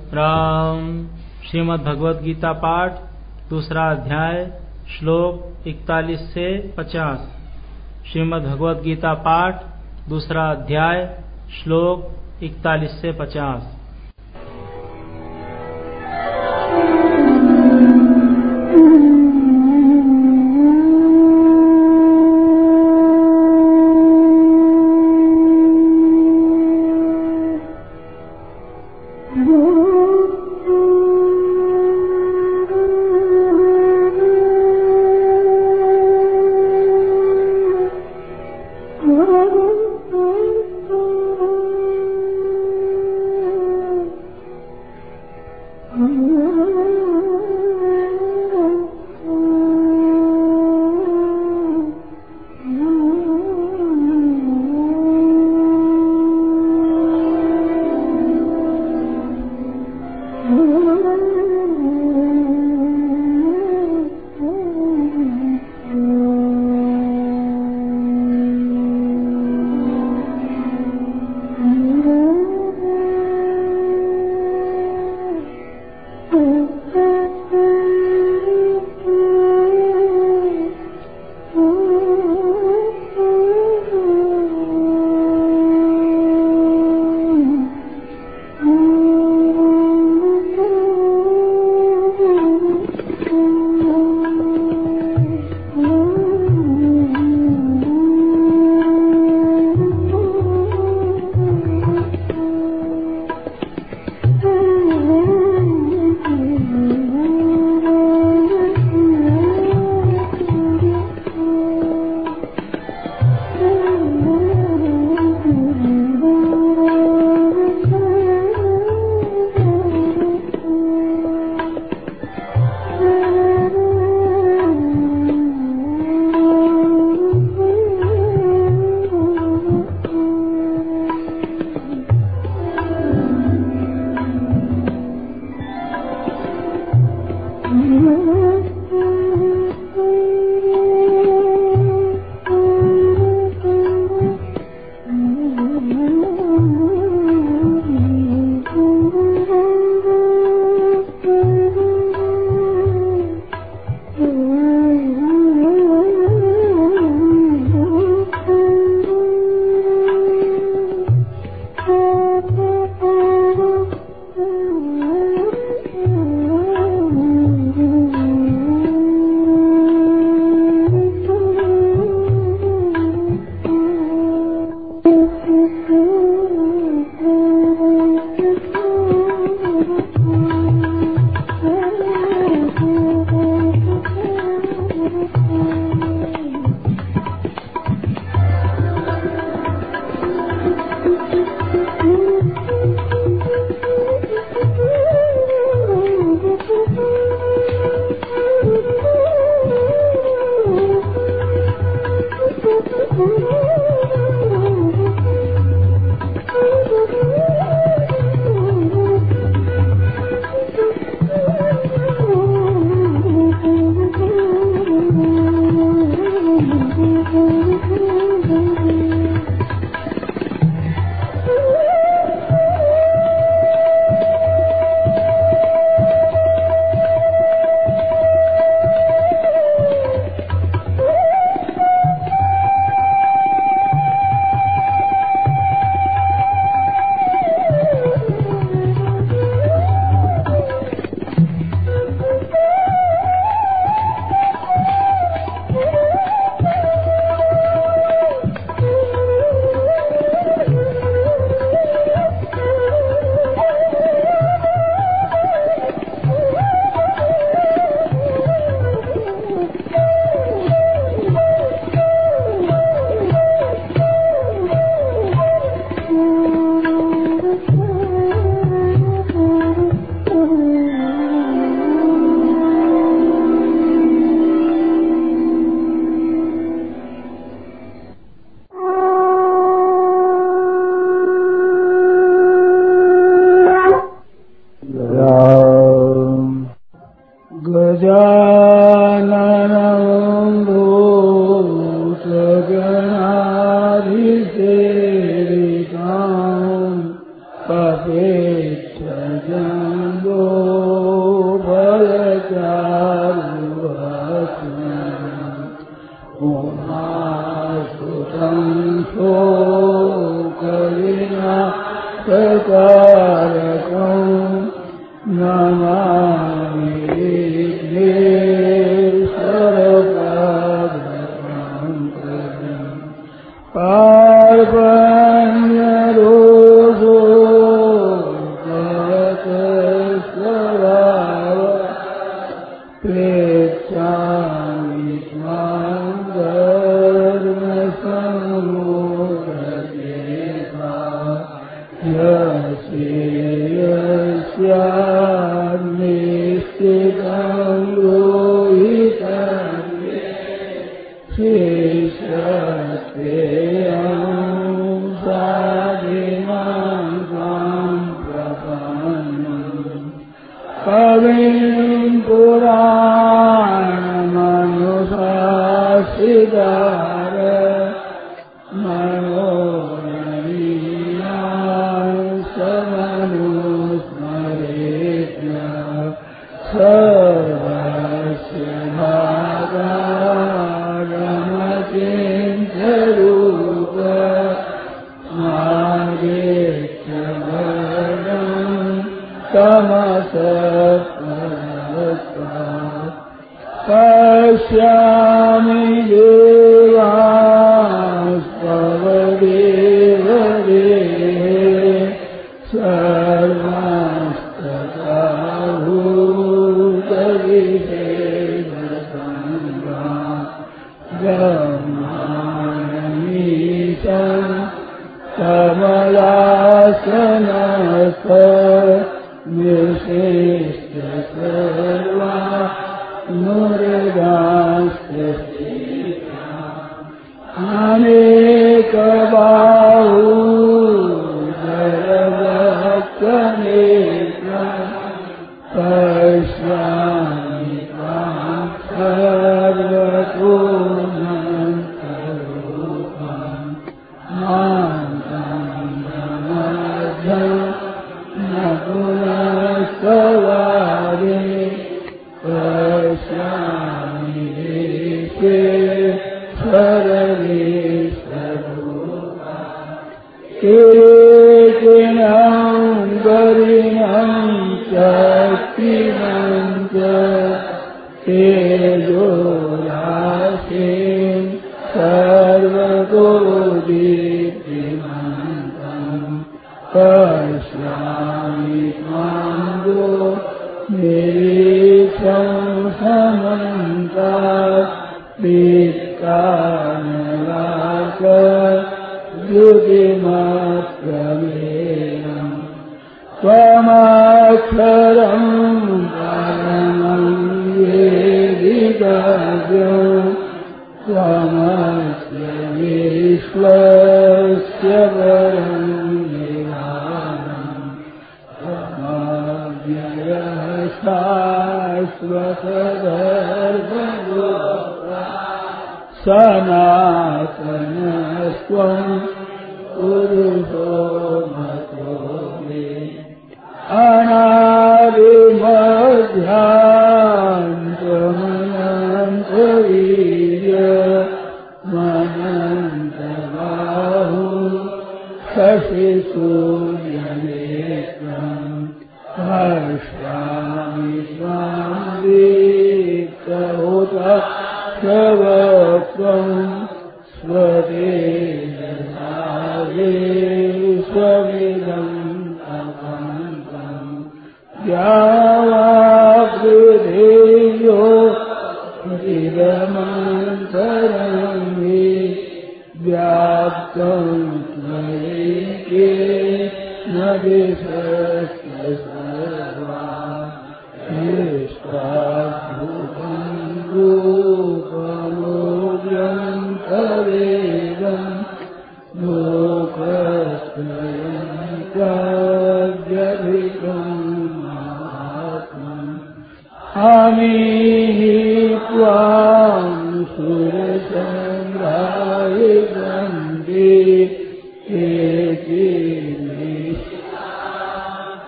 राम। श्रीमद् भगवद गीता पाठ, दूसरा अध्याय, श्लोक 41 से 50। श्रीमद् भगवद गीता पाठ, दूसरा अध्याय, श्लोक 41 से 50।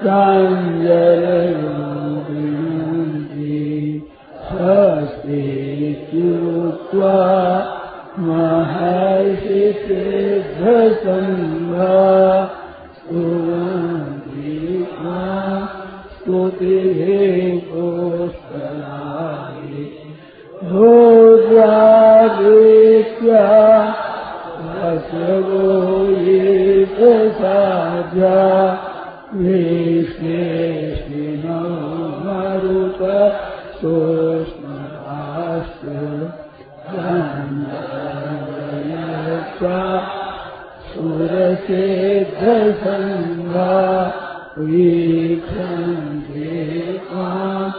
प्राञ्जलयोगिनन्ति स्वस्ति इत्युक्त्वा महर्षिसिद्धसङ्घा स्तुवन्ति मां स्तुतिः पुष्कराणि भोज्यादित्या वसवो ये प्रसाद्या विश्वेश्विनो मरुत सोष्मभास्य गन्धर्वयक्षा सुरसिद्धसङ्घा वीक्षन्ते त्वां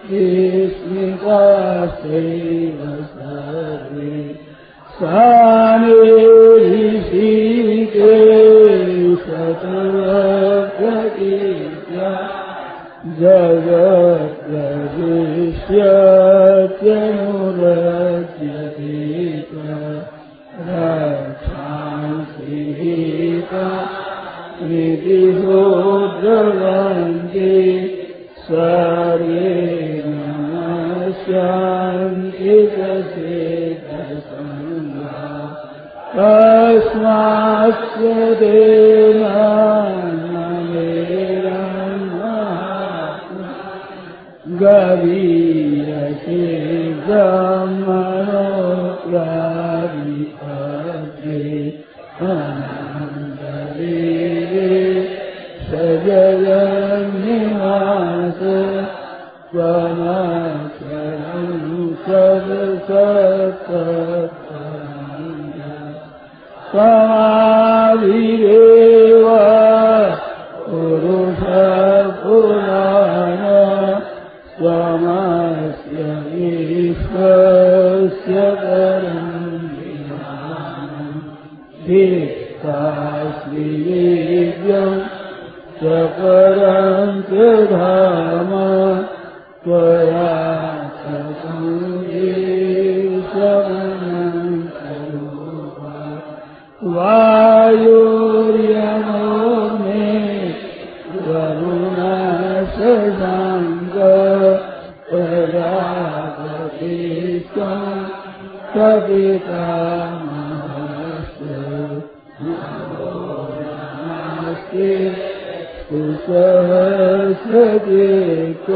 विस्मिताश्चैव सर्वे सानिरीकेशतरप्रकीर्त्या जगत्प्रविश्यत्यनुरज्यते रक्षांसि गीता प्रीतिहो द्रवन्ति सर्वे नमस्यान्ति तस्मात्स्य गवीयसे ब्रह्मणोऽप्यादिपत्रे अनन्तवीरे सजयन्निवास त्वमक्षरं त्वमादिदेव पुरुषपुराण त्वमस्य विश्वस्य परं धिक्काश्रीवेद्यं च परं च धाम त्वया वायुर्यमो मे वरुणशशाङ्क प्रजापतिस्त्वं सवितामहस्य नमस्ते कुशलसचेत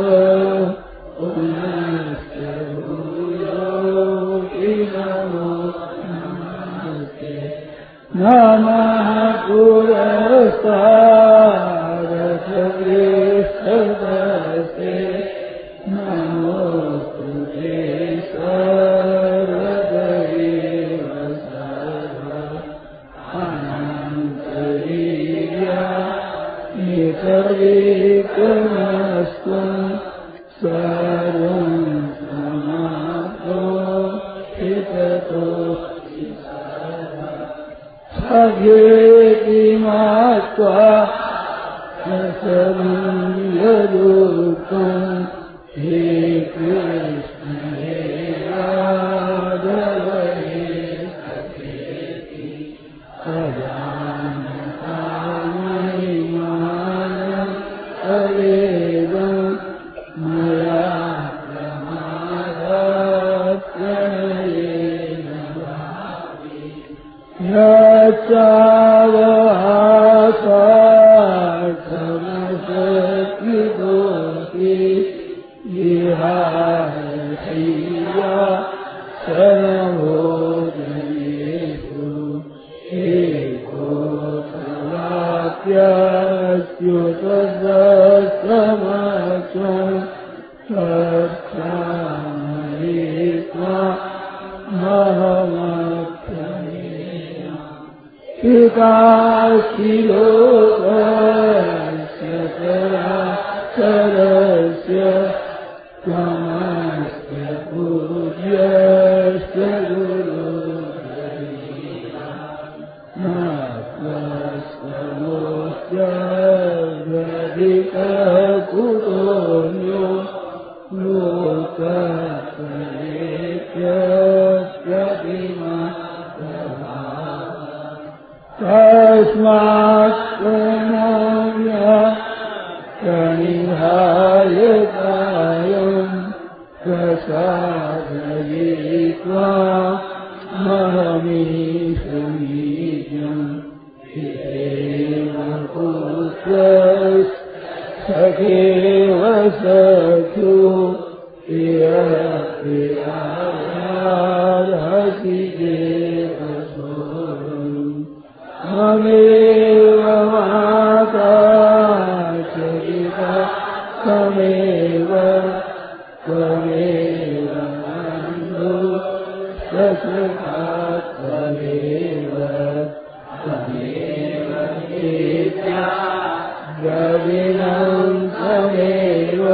पुनश्च भूयोऽपि नमो नमस्ते नमः पुरस्तादशेषदस्ते नमोस्तुते सर्वदैव सर्व अनन्तवीर्या नितविक्रमस्त्वं सर्वं समाप्तो हिततो सघेति मात्वा समीयदुःखं हे कृष्ण हे राघव हे सखेति अजानता महिमानं तवेदं मया प्रमादात् प्रणयेन यच्चावहासार्थमशक्तिदोषि विहारशय्या सर्वभोजनेषु एकोऽप्याच्युतसमक्षं गच्छामि त्वां पिताशिलोकस्य चराचरस्य त्वमस्य पूज्यस्य गुरुर्गरीया न त्वस्मोऽस्त्यधिककुतोऽन्यो लोकत्रयेत्यस्यतिमा तस्मात् प्रणम्य प्रणिधाय कायम् प्रसादयित्वा महमीशमीज्यम् हितेव पुत्रः सखेव सख्यो प्रियप्रियारसि देवसोऽहम् ममेव माता च पिता त्वमेव बन्धु सखा त्वमेव नित्या द्रविणं त्वमेव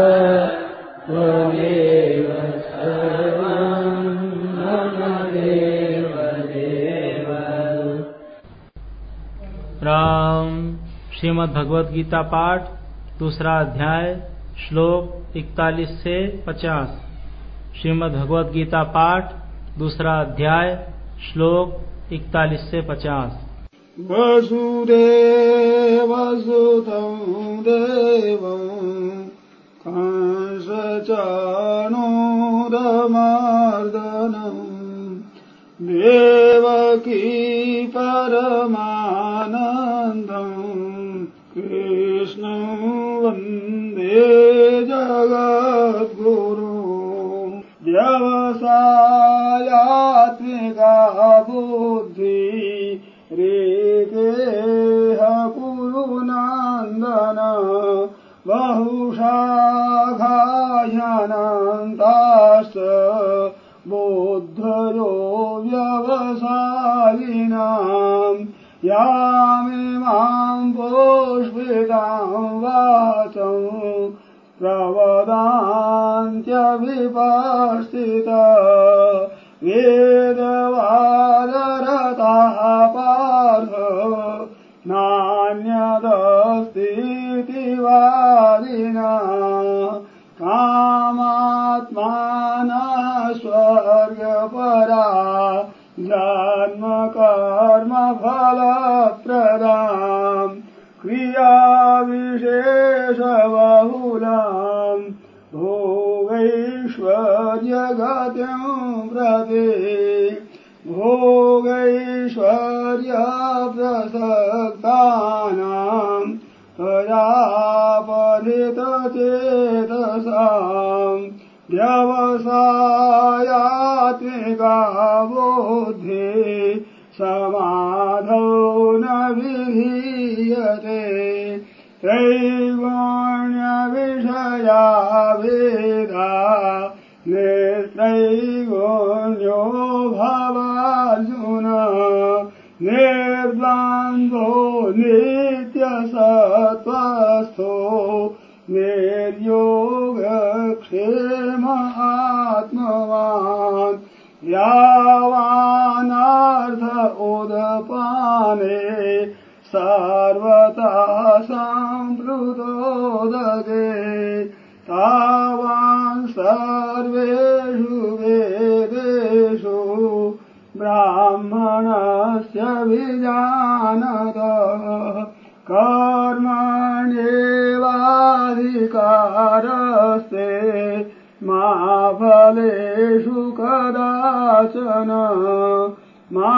सर्वं मम देव देव। राम श्रीमद् भगवद गीता पाठ दूसरा अध्याय श्लोक 41 से 50। श्रीमद् भगवद गीता पाठ दूसरा अध्याय श्लोक 41 से 50। वसुदेवसुतं देवं कंसचाणूरमर्दनं देवकी परमानन्दं कृष्णं वन्दे जगद्गुरुं। व्यवसायात्मिका बुद्धि रेकेह कुरुनन्दन बहुशाखाह्यनन्ताश्च बुद्धयो व्यवसायिनाम् यामिमां पुष्पितां वाचं प्रवदान्त्यविपस्थिता वेदवादरताः पार्थ नान्यदस्तीति वादिना कामात्मानः स्वर्गपरा जन्मकर्मफलप्रदाम् क्रियाविशेषबहुलाम् भोगैश्वर्यगतिं प्रति भोगैश्वर्यप्रसक्तानां प्रजापतितचेतसां व्यवसायात्मिका बुद्धिः समाधौ न विधीयते त्रैगुण्यविषया वेदा निस्त्रैगुण्यो भवार्जुन निर्द्वन्द्वो नित्यसत्त्वस्थो निर्योगक्षेम आत्मवान् यावानर्थ उदपाने सर्वतः सम्प्लुतोदके तावान् सर्वेषु वेदेषु ब्राह्मणस्य विजानतः कर्मण्येवाधिकारस्ते मा फलेषु कदाचन मा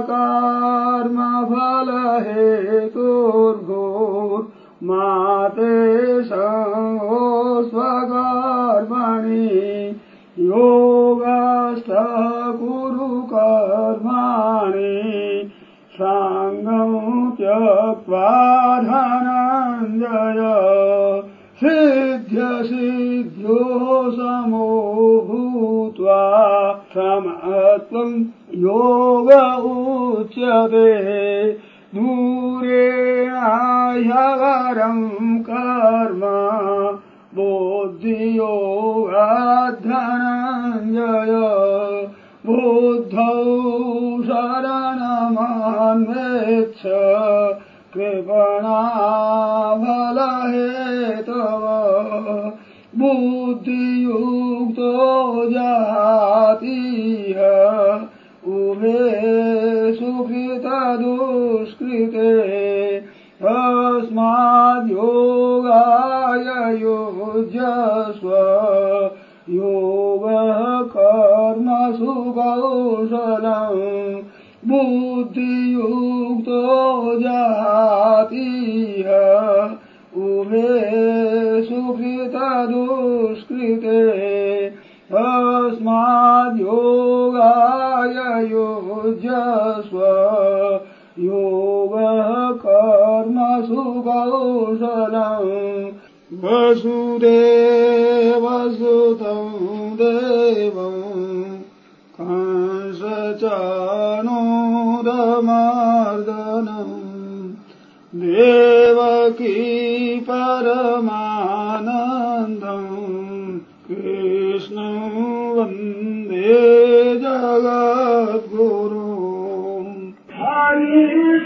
कर्मफलहेतुर्भूर्मा ते संगो स्वकर्मणि योगस्थः कुरु कर्माणि सङ्गं त्यक्त्वा धनञ्जय सिद्ध्यसिद्ध्यो समो भूत्वा समत्वं योग उच्यते दूरेण ह्यवरं कर्म बुद्धियोगाद्धनञ्जय बुद्धौ शरणमन्वेच्छ कृपणाफलहेतव बुद्धियुक्तो जहातीह उभे सुकृतदुष्कृते तस्माद्योगाय युज्यस्व योगः कर्मसु कौशलम् बुद्धियुक्तो जहातीह उमे सुकृतदुष्कृते अस्माद्योगाय युज्यस्व योगः कर्मसु कौशलम् वसुदेवसुतं देवम् कंसचाणूरमर्दनम् देवकी परमानन्दम् कृष्णं वन्दे जगद्गुरुम् हरि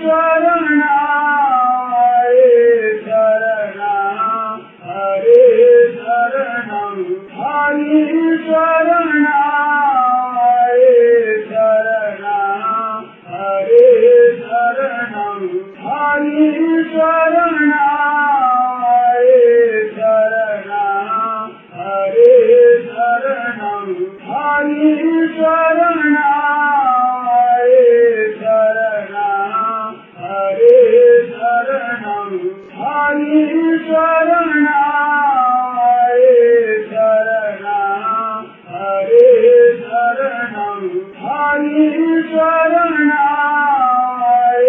शरणाय शरणं हरि शरणं हरि शरणाय शरणं हरि शरणं हरि शरणाय शरणं हरि शरणं हरि शरणाय शरणं हरि शरणं हरि शरणाय शरणं हरि शरणं हरि शरणाय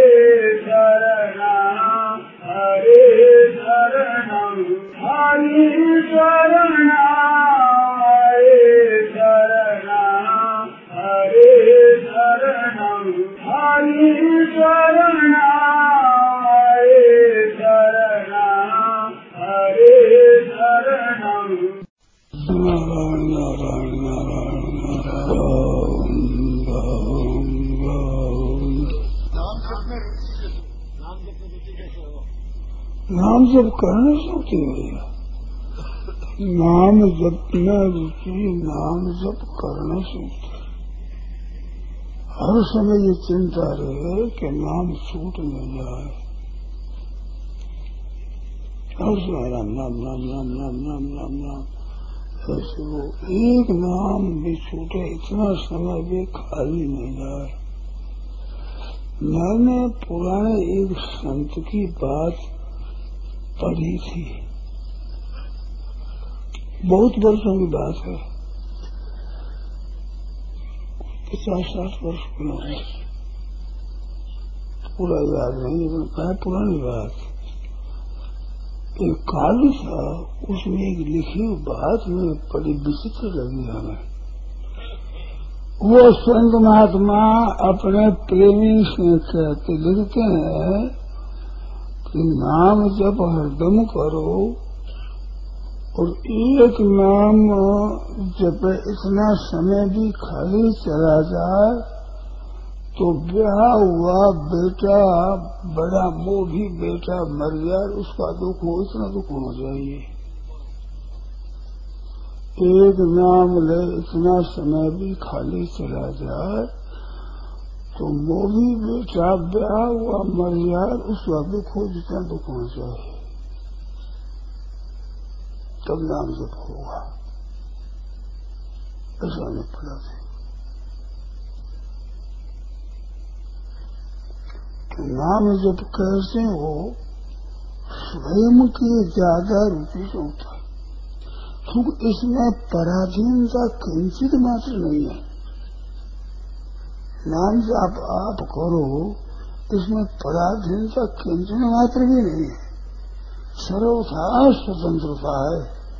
शरणं हरि शरणं हरि शरणाय शरणं हरि शरणं हरि शरणाय शरणं हरि शरणं नारायण नारायण नारायण नाम जप करने से होती है। नाम जप में रुचि नाम जप करने से होती है। हर समय ये चिंता रहे कि नाम छूट न जाए। हर समय राम नाम नाम नाम नाम नाम नाम नाम ऐसे वो एक नाम भी छूटे इतना समय भी खाली नहीं जाए। मैंने पुराने एक संत की बात पढ़ी थी, बहुत वर्षों की बात है, 50-60 वर्ष पुरानी, पूरा याद नहीं लेकिन है पुरानी बात। एक काव्य था, उसमें एक लिखी हुई बात में बड़ी विचित्र लगी हमें। वो संत महात्मा अपने प्रेमी से कहते लिखते हैं कि नाम जप हरदम करो और एक नाम जब इतना समय भी खाली चला जाए तो ब्याह हुआ बेटा बड़ा मोह भी बेटा मर जाए उसका दुख हो, इतना दुख होना चाहिए। एक नाम ले इतना समय भी खाली चला जाए तो मोही बेटा ब्याह हुआ मर जाए उसका दुख हो, जितना दुख होना चाहिए, तब नाम जप होगा। ऐसा नहीं पड़ा था। तो नाम जप कैसे हो, स्वयं की ज्यादा रुचि से होता है, क्योंकि इसमें पराधीनता किंचित मात्र नहीं है। नाम जप आप करो, इसमें पराधीनता किंचित मात्र भी नहीं है। सर्वथा स्वतंत्रता है।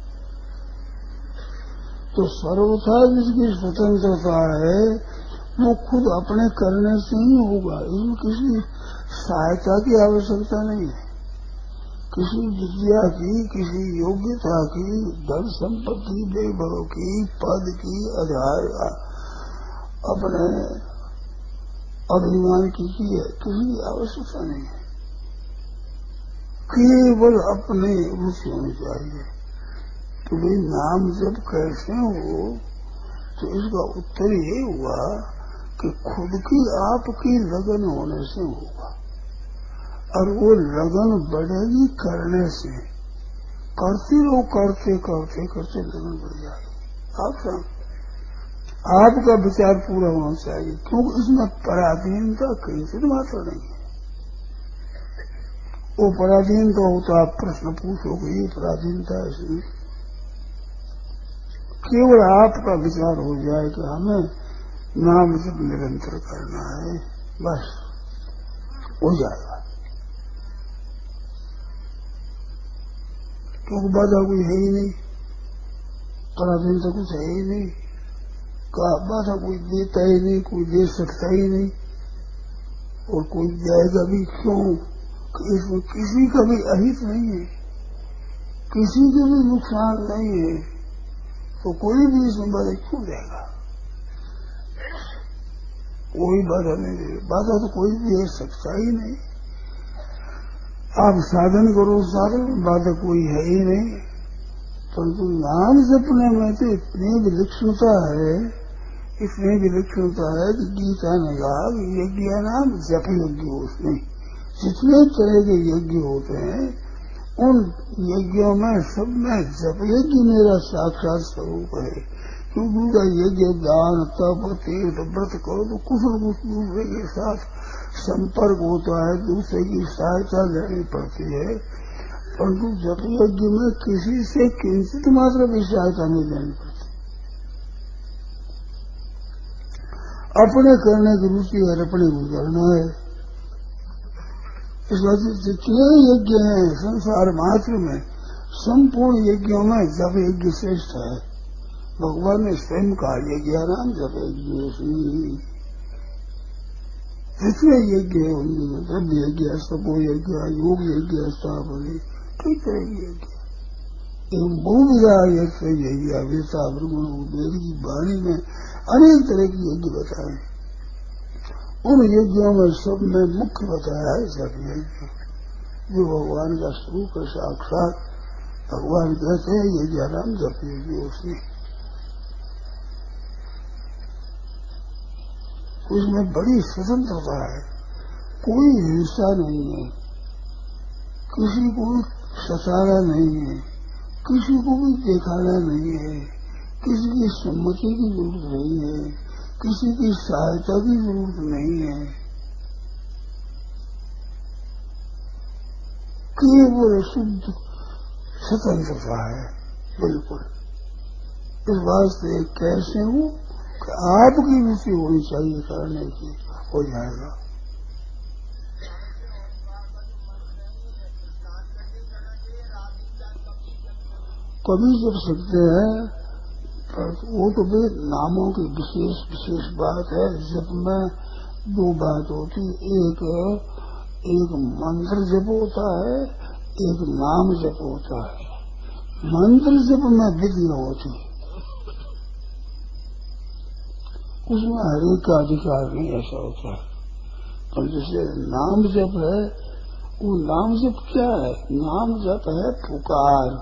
तो सर्वथा जिसकी स्वतंत्रता है वो खुद अपने करने से ही होगा। इसमें किसी सहायता की आवश्यकता नहीं है, किसी विद्या की, किसी योग्यता की, धन संपत्ति, वैभव की, पद की, आधार अपने अभिमान की किसी आवश्यकता नहीं है। केवल अपनी रुचि होनी चाहिए। तो भाई नाम जब कैसे हो, तो इसका उत्तर ये हुआ कि खुद की आपकी लगन होने से होगा, और वो लगन बढ़ेगी करने से। करते रहो, करते करते करते लगन बढ़ जाए। आपका विचार पूरा होना चाहिए, क्योंकि इसमें पराधीनता किंचित मात्र नहीं है। वो पराधीनता हो तो आप प्रश्न पूछोगे, ये पराधीनता है इसमें। केवल आपका विचार हो जाए कि हमें नाम जब निरंतर करना है, बस हो जाएगा। क्योंकि बाधा कोई है ही नहीं, पराधीनता कुछ है ही नहीं, बाधा कोई देता ही नहीं, कोई दे सकता ही नहीं, और कोई जाएगा भी क्यों? इसमें किसी का भी अहित नहीं है, किसी के भी नुकसान नहीं है, तो कोई भी इसमें बाधा क्यों देगा? कोई बाधा नहीं देगा, बाधा तो कोई भी दे सकता ही नहीं। आप साधन करो, साधन में बाधा कोई है ही नहीं, परंतु नाम जपने में तो इतनी विलक्षणता है, इतनी विलक्षणता है कि गीता ने कहा यज्ञ नाम जप यज्ञ। उसमें जितने तरह के यज्ञ होते हैं, उन यज्ञों में सब में जप यज्ञ मेरा साक्षात स्वरूप है। क्योंकि उनका यज्ञ दान तप तीर्थ व्रत करो तो कुछ न कुछ दूसरे के साथ संपर्क होता है, दूसरे की सहायता लेनी पड़ती है, परंतु जप यज्ञ में किसी से किंचित मात्र भी सहायता नहीं लेनी पड़ती। अपने करने की रुचि है, अपने को करना है। इस वजह से जितने यज्ञ हैं संसार मात्र में, संपूर्ण यज्ञों में जप यज्ञ श्रेष्ठ है। भगवान ने स्वयं कहा यज्ञ नाम जप यज्ञ। जितने यज्ञ है उनमें द्रव्य यज्ञ, तपो यज्ञ, योग यज्ञ, स्थापना, कई तरह के यज्ञ एवं बहुविधा यज्ञ अविता ब्रह्मण वेद की वाणी में अनेक तरह के यज्ञ बताए। उन यज्ञों में सब में मुख्य बताया है जप यज्ञ, जो भगवान का स्वरूप है साक्षात। भगवान कहते हैं यज्ञ नाम जप यज्ञ। उसमें बड़ी स्वतंत्रता है, कोई हिंसा नहीं है, किसी को भी सताना नहीं है, किसी को भी दिखाना नहीं है, किसी की सम्मति की जरूरत नहीं है, किसी की सहायता की जरूरत नहीं है। केवल शुद्ध स्वतंत्रता है बिल्कुल। इस वास्ते कैसे हूँ कि आपकी रुचि होनी चाहिए करने की, हो जाएगा। कभी जब सकते हैं, वो तो भी नामों की विशेष विशेष बात है। जब में दो बात होती, एक मंत्र जप होता है, एक नाम जप होता है। मंत्र जप में विधि होती, उसमें हरेक का अधिकार नहीं, ऐसा होता है। पर जैसे नाम जप है, वो नाम जप क्या है? नाम जप है पुकार।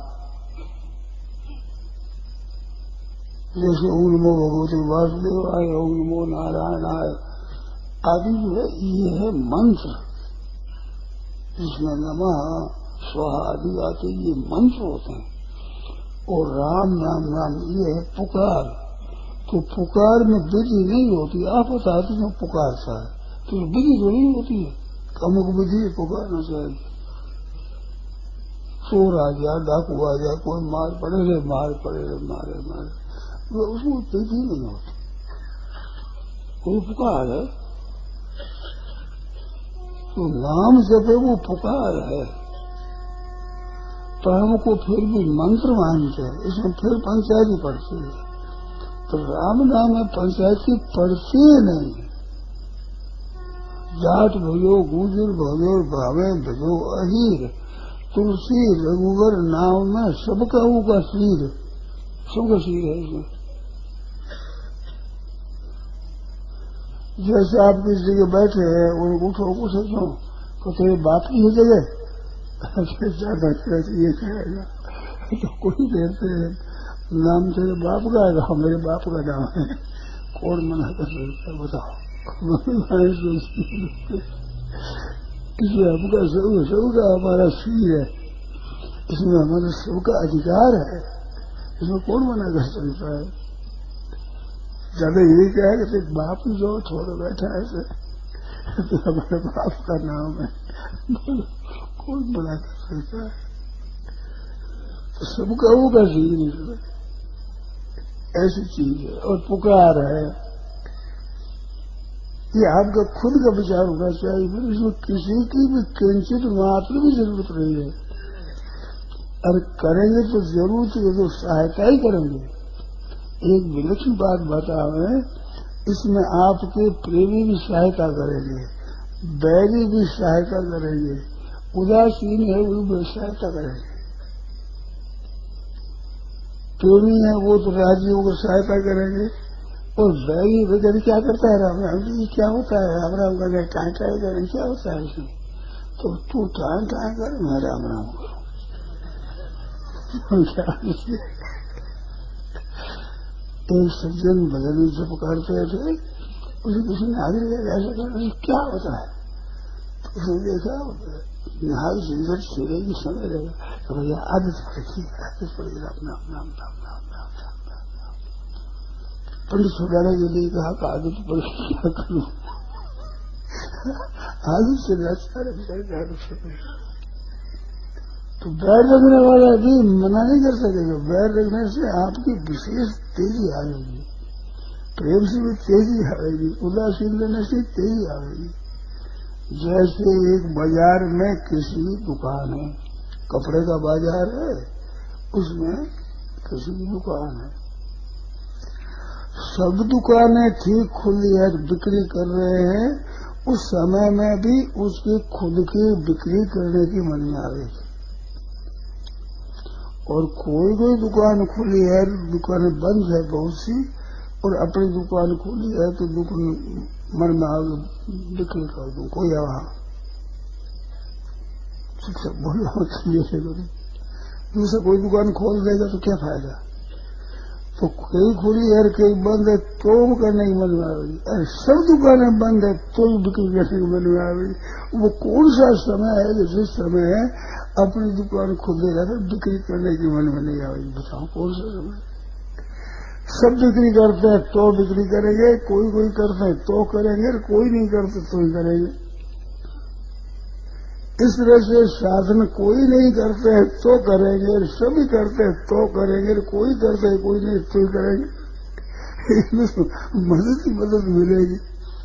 जैसे ओम नमो भगवते वासुदेवाय, ओम नमो नारायणाय आदि जो है, ये है मंत्र, जिसमें नमः स्वाहा आदि आते ये मंत्र होते हैं। और राम नाम नाम ये है पुकार। तो पुकार में विधि नहीं होती, आप बताते हैं पुकारता है, तो विधि तो नहीं होती है। अमुक विधि पुकारना चाहिए। चोर आ गया, डाकू आ गया, कोई मार पड़े रे मार पड़े रे मारे मारे, वो उसमें विधि नहीं होती, वो पुकार है। तो नाम जब है वो पुकार है, पर हमको फिर भी मंत्र मानते हैं, इसमें फिर पंचायती पड़ती है। तो राम नाम में पंचायती पड़ती नहीं। जाट भयो गुजर भगोर भावे भजो अहीर, तुलसी रघुवर नाम में सबका का शीर, सबका शीर है इसमें। जैसे आप किसी जगह बैठे हैं, उनको उठो पूछो क्यों, तो तेरे बाप की है जगह ज्यादा ये कहेगा, तो कोई कहते हैं नाम तेरे बाप का है, मेरे बाप का नाम है, कौन मना कर सकता है बताओ। इसलिए हमका सबका हमारा शीर है, इसमें हमारा सबका अधिकार है, इसमें कौन मना कर सकता है। ज्यादा यही क्या है कि बाप जो छोड़ बैठा ऐसे तो हमारे बाप का नाम है, कौन मना कर सकता है। तो सबका होगा सीन ऐसी चीज है। और पुकार है, ये आपका खुद का विचार होना चाहिए, फिर इसमें किसी की भी किंचित मात्र भी जरूरत नहीं है। और करेंगे तो जरूर तो सहायता ही करेंगे। एक विलक्षण बात बताओ, इसमें आपके प्रेमी भी सहायता करेंगे, बैरी भी सहायता करेंगे, उदासीन है वो भी सहायता करेंगे। प्रेमी है वो तो राजियों को सहायता करेंगे, और बैरी वगैरह क्या करता है राम राम जी क्या होता है, राम राम कर टाँग टाँग करें क्या होता है इसमें, तो तू टाँग टाँग कर मैं राम राम करूं क्या। एक सज्जन भजन जब करते थे, उसे किसी ने आगे ऐसा करना क्या होता है, तो उसने देखा नाग जिंदर छेड़े की समय रहेगा तो भैया आदत पड़ेगी राम नाम नाम नाम नाम नाम नाम। पंडित छुड़ाने के लिए कहा कि आदत पड़ेगी क्या करूं, आदत से अच्छा। तो बैर रखने वाला भी मना नहीं कर सकेगा। बैर रखने से आपकी विशेष तेजी आएगी, प्रेम से भी तेजी आएगी, उदासीन रहने से तेजी आएगी। जैसे एक बाजार में किसी दुकान है, कपड़े का बाजार है, उसमें किसी की दुकान है, सब दुकानें ठीक खुली है, बिक्री कर रहे हैं, उस समय में भी उसकी खुद की बिक्री करने की मन में आएगी। और कोई कोई दुकान खुली है, दुकानें बंद है बहुत सी, और अपनी दुकान खुली है तो दुकान मन में आगे बिक्री कर दूं, कोई वहां शिक्षक बोला दूसरा कोई दुकान खोल देगा तो क्या फायदा। तो कई खुली है कई बंद है तो करने की मन में आएगी, अरे सब दुकानें बंद है तो बिक्री करने की मन में आएगी। वो कौन सा समय है जिस समय है अपनी दुकान खोलेगा तो बिक्री करने की मन में नहीं आएगी, बताओ कौन सा समय। सब बिक्री करते हैं तो बिक्री करेंगे, कोई कोई करते हैं तो करेंगे, कोई नहीं करते तो ही करेंगे। इस तरह से साधन कोई नहीं करते हैं तो करेंगे, सभी करते हैं तो करेंगे, कोई करते है कोई नहीं तो ही करेंगे। इसमें मदद ही मदद मिलेगी।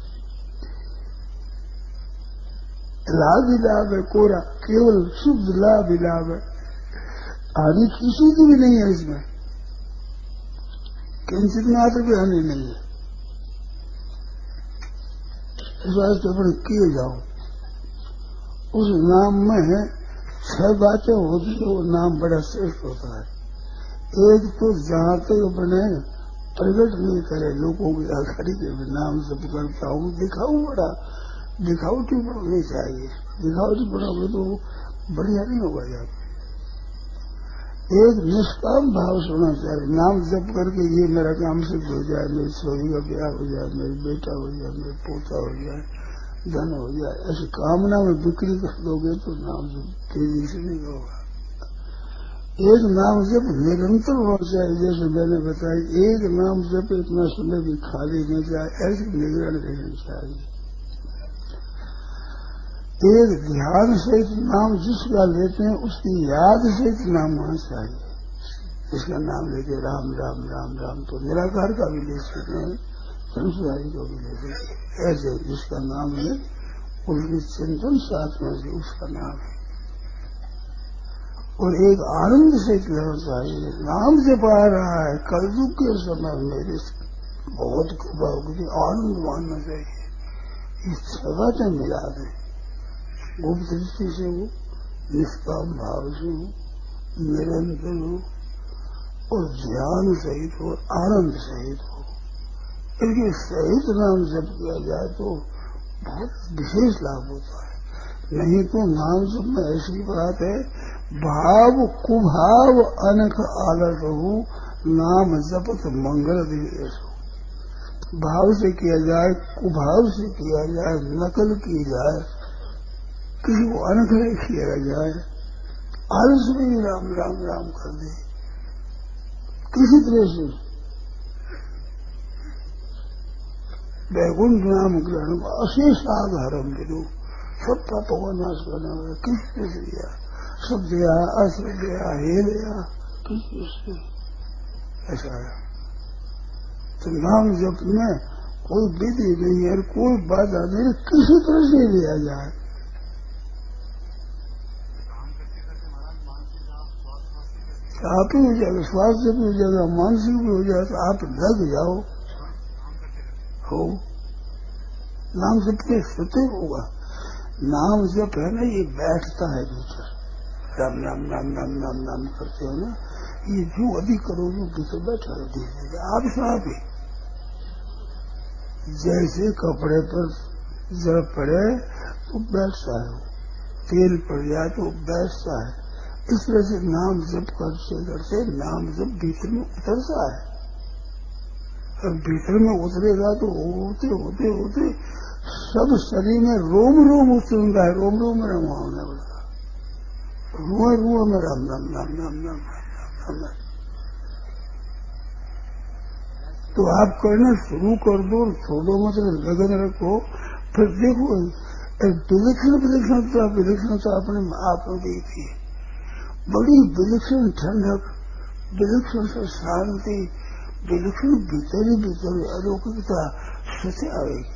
लाभ ही लाभ है, कोरा केवल शुद्ध लाभ ही लाभ है, हानि किसी की भी नहीं है, इसमें किंचित मात्र भी हानि नहीं है। इस वास्ते अपन किए जाओ। उस नाम में 6 बातें होती है, वो नाम बड़ा श्रेष्ठ होता है। एक तो जहां तक अपने प्रकट नहीं करे लोगों की आखिरी के नाम जब करता हूँ, दिखाऊं बड़ा दिखावटी नहीं चाहिए, दिखावटी बनोगे तो बढ़िया नहीं होगा यार। एक निष्काम भाव से होना चाहिए, नाम जप करके ये मेरा काम सिद्ध हो जाए, मेरी छोरी का ब्याह हो जाए, मेरी बेटा हो जाए, मेरा पोता हो जाए, धन हो जाए, ऐसी कामना में बिक्री कर दोगे तो नाम जप तेजी से नहीं होगा। एक नाम जप निरंतर होना चाहिए, जैसे मैंने बताया, एक नाम जप इतना समय भी खाली न जाए, ऐसी निगरानी रहनी चाहिए। एक ध्यान सहित नाम जिसका लेते हैं उसकी याद सहित नाम होना चाहिए। जिसका नाम लेते राम राम राम राम तो निराकार का भी ले सकते हैं, संसारी को भी ले सकते, ऐसे जिसका नाम है उसकी चिंतन साधना से उसका नाम है। और एक आनंद सहित लेना चाहिए, नाम से पा रहा है कलयुग के समय मेरे बहुत कृपा होगी, आनंद मानना चाहिए। इस सवाते मिला दें, गुप्त दृष्टि से हो, निष्काम भाव से हो, निरंतर हो, और ध्यान सहित हो, आनंद सहित हो। इनके सहित नाम जप किया जाए तो बहुत विशेष लाभ होता है। नहीं तो नाम जप में ऐसी बात है, भाव कुभाव अनख आलस हो, नाम जपत मंगल दिवेश हो। भाव से किया जाए, कुभाव से किया जाए, नकल की जाए, किसी को अनख नहीं किया जाए, आलस में ही राम राम राम कर दे किसी तरह से वैकुंठ नाम ग्रहण अशेष आधारम विदु सब पापों का नाश करने वाला किस तरह से दिया, सब दिया, असर दिया, हे दिया, किस तरह से ऐसा है। तो नाम जप में कोई विधि नहीं है, कोई बाधा नहीं, किसी तरह से लिया जाए। आप ही हो जाएगा, स्वास्थ्य भी हो जाएगा, मानसिक भी हो जाएगा, तो आप लग जाओ हो। नाम जप के सत्य होगा। नाम जप है ना, ये बैठता है भीतर, राम नाम नाम नाम नाम नाम करते हो ना, ये जो अधिक करो जो भीतर बैठा है धीरे आप साहब ही। जैसे कपड़े पर जब पड़े तो बैठता है, तेल पड़ जाए तो बैठता है, इस तरह से नाम जप करते करते नाम जप भीतर में उतरता है। और भीतर में उतरेगा तो होते होते होते सब शरीर में रोम रोम उतरता है, रोम रोम में रमा होने वाला, रुआ रुआ में राम नाम नाम नाम नाम नाम नाम। तो आप करना शुरू कर दो, छोड़ो मतलब लगन रखो, फिर देखो विलक्षणता विलक्षणता अपने आप में देखी है, बड़ी विलक्षण ठंडक, विलक्षण से शांति, विलक्षण भीतर ही भीतर अलौकिकता सच आएगी।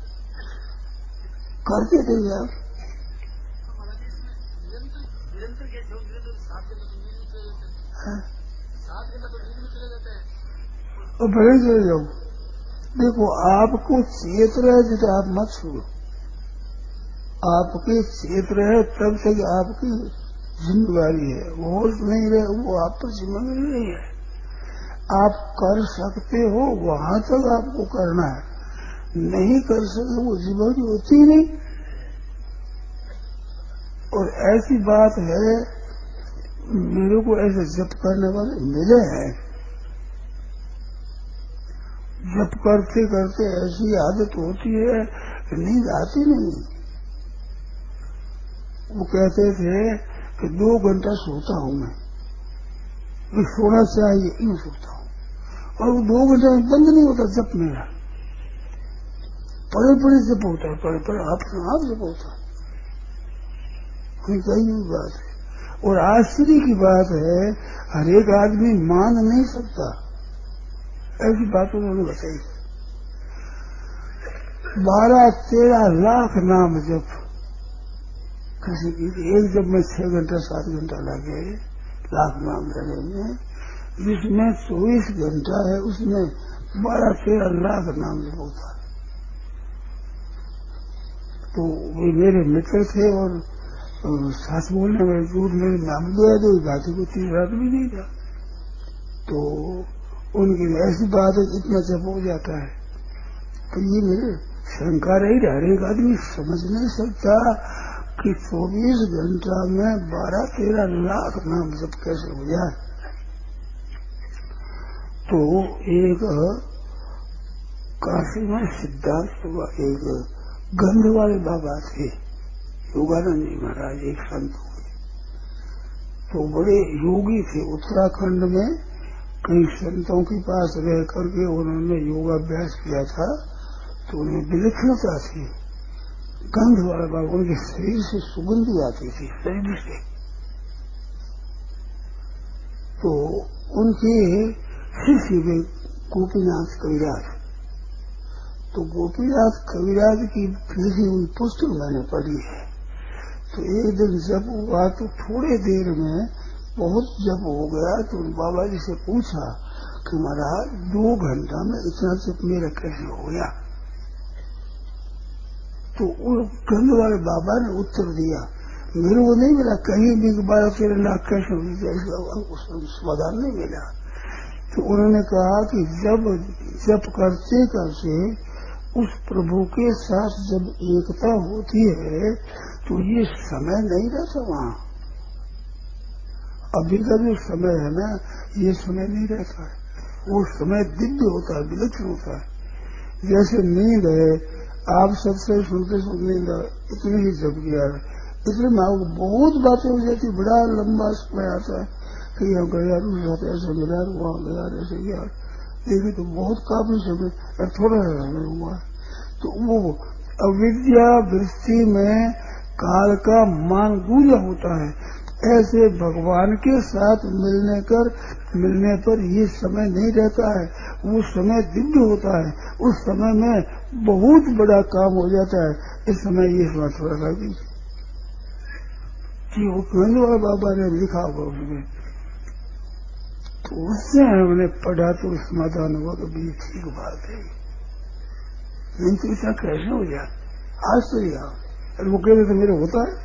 करते रहिए आप। और बड़े चले जाओ। देखो आपको क्षेत्र है जिसे आप मत छोड़ो, आपके क्षेत्र है तब तक आपकी जिम्मेवारी है, वो नहीं रहे वो आप पर जिम्मेवारी नहीं है। आप कर सकते हो वहां तक आपको करना है, नहीं कर सकते वो जिम्मेवारी होती नहीं। और ऐसी बात है, मेरे को ऐसे जप करने वाले मिले हैं, जप करते करते ऐसी आदत होती है नींद आती नहीं। वो कहते थे कि 2 घंटा सोता हूं मैं, सोना चाहिए, यूं सोता हूं, और वो 2 घंटे में बंद नहीं होता जप मेरा, बड़े बड़े जप होता है, बड़े बड़े आप जप होता है, कोई कही हुई बात है। और आश्चर्य की बात है, हर एक आदमी मान नहीं सकता, ऐसी बात उन्होंने बताई। 12-13 लाख नाम जप किसी की, एक जब में 6 घंटा 7 घंटा लगे, लाख नाम लगेंगे, जिसमें 24 घंटा है उसमें 12-13 लाख नाम जप होता है। तो वे मेरे मित्र थे और सास बोलने में झूठ मेरे नाम लिया, तो बातें को 3 रात भी नहीं था। तो उनकी ऐसी बात है, इतना जप हो जाता है। तो ये मेरे शंका रही, हर एक आदमी समझ नहीं सकता कि 24 घंटा में 12-13 लाख नाम जप कैसे हो जाए। तो एक काशी में सिद्धार्थ हुआ, एक गंध वाले बाबा थे, योगानंद जी महाराज, एक संत हुए, तो बड़े योगी थे। उत्तराखंड में कई संतों के पास रह करके उन्होंने योगाभ्यास किया था, तो उन्हें विलक्षणता थी। गंध वाला बाबा, उनके शरीर से सुगंध आती थी, शरीर से। तो उनके शिष्य वे गोपीनाथ कविराज, तो गोपीनाथ कविराज की लिखी हुई पुस्तक मैंने पढ़ी है। तो एक दिन जब हुआ तो थोड़े देर में बहुत जब हो गया, तो बाबा जी से पूछा कि महाराज 2 घंटा में इतना जब मेरा कैसे हो गया। तो गंध वाले बाबा ने उत्तर दिया, मेरे को नहीं मिला कहीं भी 12-13 लाख कैसे समाधान नहीं मिला। तो उन्होंने कहा कि जब करते करते उस प्रभु के साथ जब एकता होती है तो ये समय नहीं रहता वहां। अभी का जो समय है ना, ये समय नहीं रहता है, वो समय दिव्य होता है, विलक्षण होता है। जैसे नींद है, आप सबसे सुनते नींद इतनी ही जब किया, इसलिए मैं बहुत बातें हो जाती, बड़ा लंबा समय आता है कि यहाँ गया ऐसा मिला, वहां गया ऐसे गया, देखिए तो बहुत काफी समय थोड़ा समय हुआ। तो वो अविद्या वृत्ति में काल का मान गूंजा होता है। ऐसे भगवान के साथ मिलने पर ये समय नहीं रहता है, वो समय दिव्य होता है। उस समय में बहुत बड़ा काम हो जाता है। इस समय ये बात थोड़ा सा कि वो गंजवाल बाबा ने लिखा होगा उसमें, तो उससे हमने पढ़ा तो समाधान हुआ कि भी ठीक बात है, नहीं तो ऐसा कैसे हो जाए आश्चर्य। अरे वो कहते तो मेरे होता है।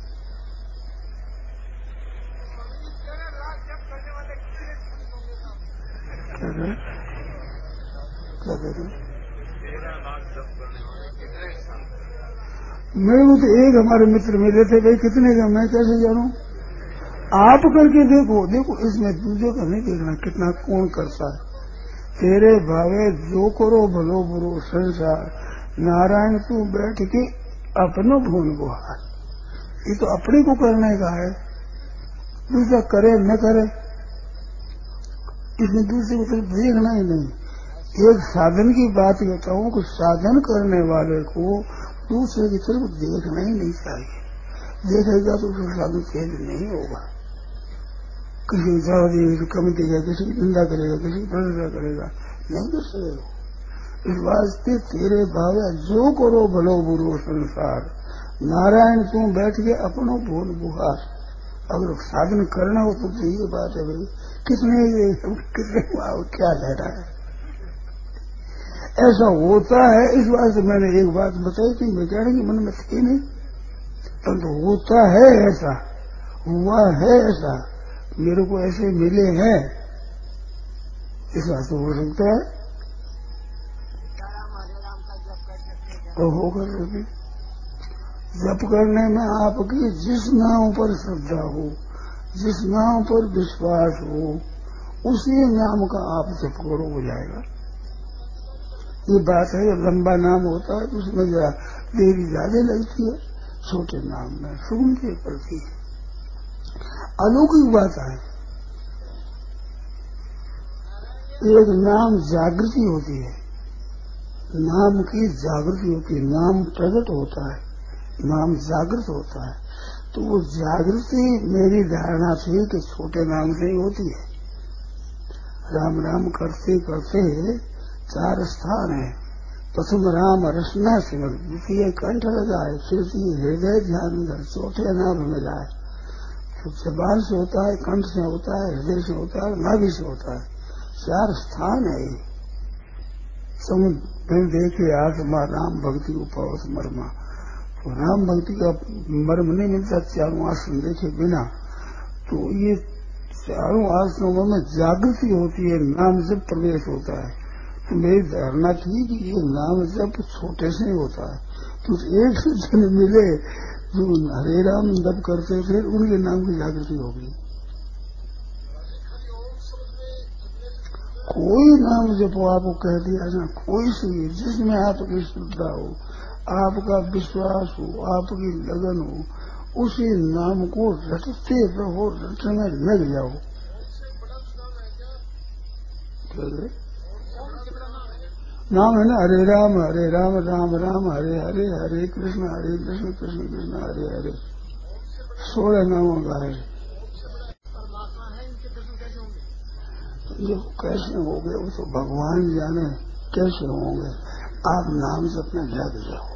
क्या कहते मेरे को तो एक हमारे मित्र मिले थे, भाई कितने का, मैं कैसे जानूं? आप करके देखो, देखो इसमें दूसरे का नहीं देखना कितना कौन करता है। तेरे भावे जो करो भलो बुरो संसार, नारायण तू बैठ के अपनो भून गुहार। ये तो अपने को करने का है, दूसरा करे न करे इसमें दूसरे को तरफ देखना ही नहीं। एक साधन की बात बताऊं कि साधन करने वाले को दूसरे की तरफ देखना ही नहीं चाहिए। देखेगा तो उसका साधन तेज नहीं होगा। किसी को जवाब देगा, कमी देगा, किसी की निंदा करेगा, किसी की प्रशंसा करेगा, नहीं कर सकेगा। इस वास्ते तेरे भाव जो करो भलो बुरो संसार, नारायण तू बैठ के अपनो भूल बुहार। अगर साधन करना हो तो ये बात है भाई, कितने क्या ले रहा है, ऐसा होता है। इस वास्ते मैंने एक बात बताई थी, मैं कहने की मन में थी नहीं, परंतु होता है ऐसा, हुआ है ऐसा, मेरे को ऐसे मिले हैं, इस वास्ते हो सकता है तो होगा। जप करने में आपकी जिस नाम पर श्रद्धा हो, जिस नाम पर विश्वास हो, उसी नाम का आप जप करो, हो जाएगा। ये बात है, जब लंबा नाम होता है तो उसमें देरी ज्यादा लगती है, छोटे नाम में सुगमती पड़ती है। अलौकिक बात है, एक नाम जागृति होती है, नाम की जागृति होती है, नाम प्रकट होता है, नाम जागृत होता है। तो वो जागृति मेरी धारणा थी कि छोटे नाम से ही होती है। राम राम करते करते 4 स्थान है। प्रथम राम रसना सिमर, द्वितीय कंठ लगाए, तृतीय हृदय ध्यान कर, चौथे नाम मिलाए। तो जबान से होता है, कंठ से होता है, हृदय से होता है, नाभि से होता है। 4 स्थान है ये। समुद्र देखे आत्मा राम भक्ति उपवस मरमा। तो राम भक्ति का मर्म नहीं मिलता चारों आसन देखे बिना। तो ये चारों आसनों में जागृति होती है, नाम जब प्रवेश होता है। तो मेरी धारणा थी कि ये नाम जब छोटे से ही होता है। तो एक से जन मिले जो हरे राम जप करते थे, उनके नाम की जागृति होगी। कोई नाम जब आपको कह दिया ना, कोई सी जिसमें आपकी श्रद्धा हो, आपका विश्वास हो, आपकी लगन हो, उसी नाम को रटते रहो, रटने लग जाओ। नाम है ना, हरे राम राम राम हरे हरे, हरे कृष्ण कृष्ण कृष्ण हरे हरे। 16 नामों का है। जो कैसे होंगे वो तो भगवान जाने कैसे होंगे। आप नाम से अपना लग जाओ।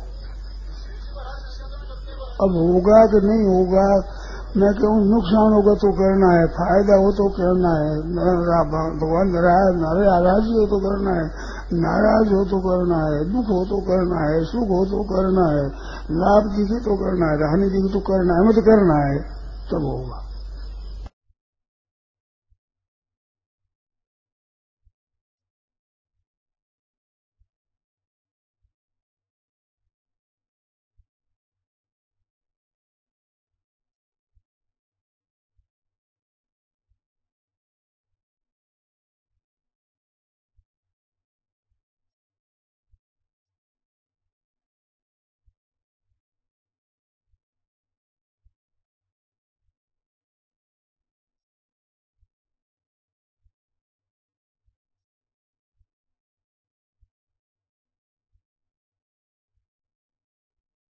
अब होगा कि नहीं होगा, मैं कहूँ नुकसान होगा तो करना है, फायदा हो तो करना है, भगवान नाराज हो तो करना है, नाराज हो तो करना है, दुख हो तो करना है, सुख हो तो करना है, लाभ दिखे तो करना है, हानि दिखे तो करना है, मत करना है, तब होगा।